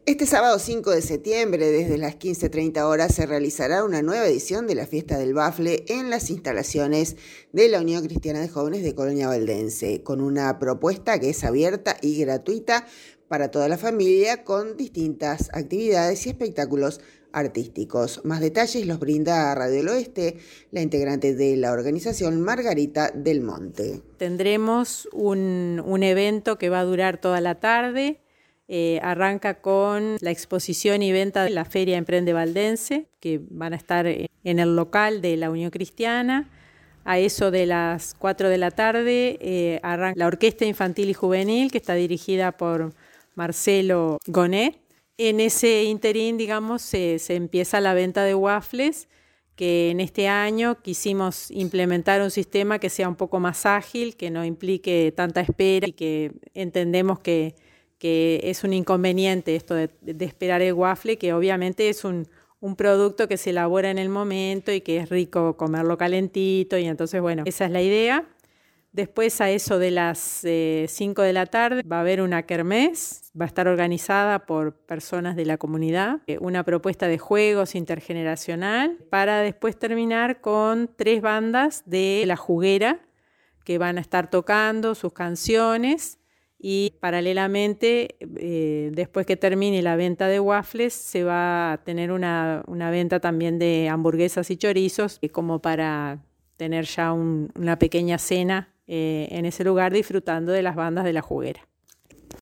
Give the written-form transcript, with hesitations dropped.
Este sábado 5 de septiembre, desde las 15:30 horas, se realizará una nueva edición de la Fiesta del Bafle en las instalaciones de la Unión Cristiana de Jóvenes de Colonia Valdense, con una propuesta que es abierta y gratuita para toda la familia, con distintas actividades y espectáculos artísticos. Más detalles los brinda Radio del Oeste, la integrante de la organización, Margarita del Monte. Tendremos un evento que va a durar toda la tarde. Arranca con la exposición y venta de la Feria Emprende Valdense, que van a estar en el local de la Unión Cristiana. A eso de las 4 de la tarde arranca la Orquesta Infantil y Juvenil, que está dirigida por Marcelo Gonet. En ese interín, digamos, se empieza la venta de waffles, que en este año quisimos implementar un sistema que sea un poco más ágil, que no implique tanta espera y que entendemos que es un inconveniente esto de esperar el waffle, que obviamente es un producto que se elabora en el momento y que es rico comerlo calentito, y entonces, bueno, esa es la idea. Después, a eso de las 5 de la tarde, va a haber una kermés, va a estar organizada por personas de la comunidad, una propuesta de juegos intergeneracional, para después terminar con 3 bandas de La Juguera que van a estar tocando sus canciones. Y paralelamente, después que termine la venta de waffles, se va a tener una venta también de hamburguesas y chorizos, como para tener ya una pequeña cena en ese lugar, disfrutando de las bandas de La Juguera.